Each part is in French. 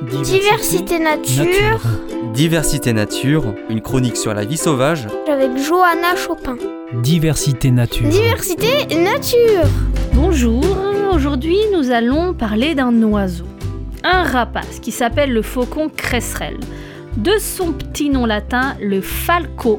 Diversité Nature. Diversité Nature, une chronique sur la vie sauvage. Avec Johanna Chopin. Diversité Nature. Diversité Nature. Bonjour, aujourd'hui nous allons parler d'un oiseau. Un rapace qui s'appelle le faucon cresserelle. De son petit nom latin, le falco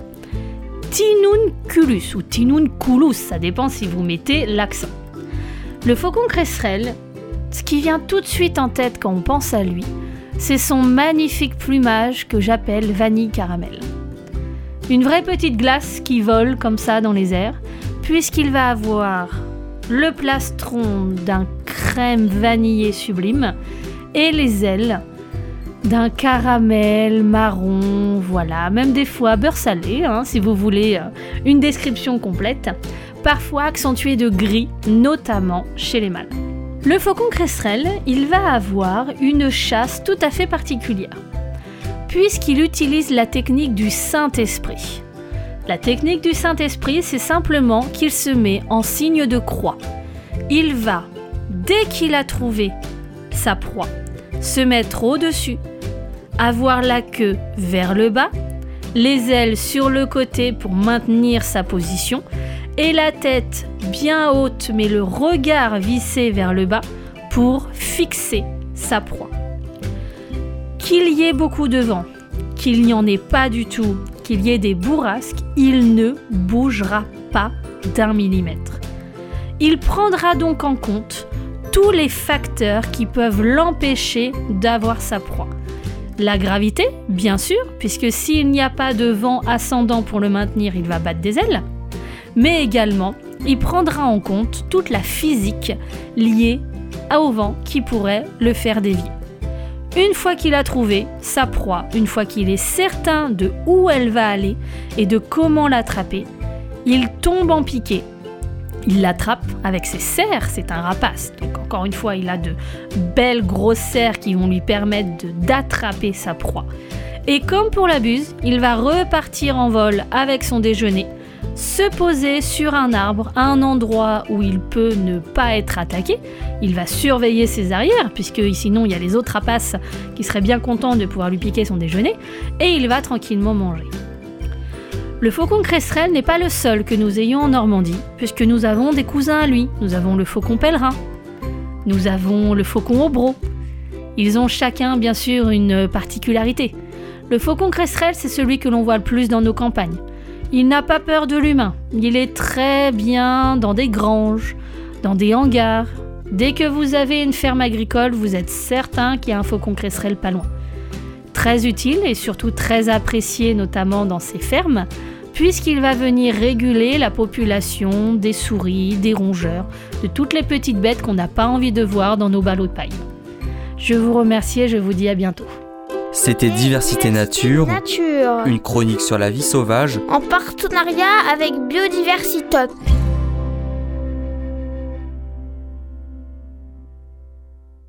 tinunculus ou tinunculus, ça dépend si vous mettez l'accent. Le faucon cresserelle, ce qui vient tout de suite en tête quand on pense à lui, c'est son magnifique plumage que j'appelle vanille caramel. Une vraie petite glace qui vole comme ça dans les airs, puisqu'il va avoir le plastron d'un crème vanillée sublime et les ailes d'un caramel marron, voilà, même des fois beurre salé, si vous voulez une description complète, parfois accentuée de gris, notamment chez les mâles. Le faucon cresserelle, il va avoir une chasse tout à fait particulière, puisqu'il utilise la technique du Saint-Esprit. La technique du Saint-Esprit, c'est simplement qu'il se met en signe de croix. Il va, dès qu'il a trouvé sa proie, se mettre au-dessus, avoir la queue vers le bas, les ailes sur le côté pour maintenir sa position, et la tête bien haute mais le regard vissé vers le bas pour fixer sa proie. Qu'il y ait beaucoup de vent, qu'il n'y en ait pas du tout, qu'il y ait des bourrasques, il ne bougera pas d'1 millimètre. Il prendra donc en compte tous les facteurs qui peuvent l'empêcher d'avoir sa proie. La gravité, bien sûr, puisque s'il n'y a pas de vent ascendant pour le maintenir, il va battre des ailes. Mais également, il prendra en compte toute la physique liée au vent qui pourrait le faire dévier. Une fois qu'il a trouvé sa proie, une fois qu'il est certain de où elle va aller et de comment l'attraper, il tombe en piqué. Il l'attrape avec ses serres, c'est un rapace. Donc encore une fois, il a de belles grosses serres qui vont lui permettre d'attraper sa proie. Et comme pour la buse, il va repartir en vol avec son déjeuner, se poser sur un arbre à un endroit où il peut ne pas être attaqué. Il va surveiller ses arrières, puisque sinon il y a les autres rapaces qui seraient bien contents de pouvoir lui piquer son déjeuner, et il va tranquillement manger. Le faucon cresserelle n'est pas le seul que nous ayons en Normandie, puisque nous avons des cousins à lui. Nous avons le faucon pèlerin, nous avons le faucon aubrac. Ils ont chacun bien sûr une particularité. Le faucon cresserelle, c'est celui que l'on voit le plus dans nos campagnes. Il n'a pas peur de l'humain, il est très bien dans des granges, dans des hangars. Dès que vous avez une ferme agricole, vous êtes certain qu'il y a un faucon cresserelle pas loin. Très utile et surtout très apprécié notamment dans ces fermes, puisqu'il va venir réguler la population des souris, des rongeurs, de toutes les petites bêtes qu'on n'a pas envie de voir dans nos ballots de paille. Je vous remercie et je vous dis à bientôt. C'était Diversité Nature, une chronique sur la vie sauvage, en partenariat avec Biodiversitop.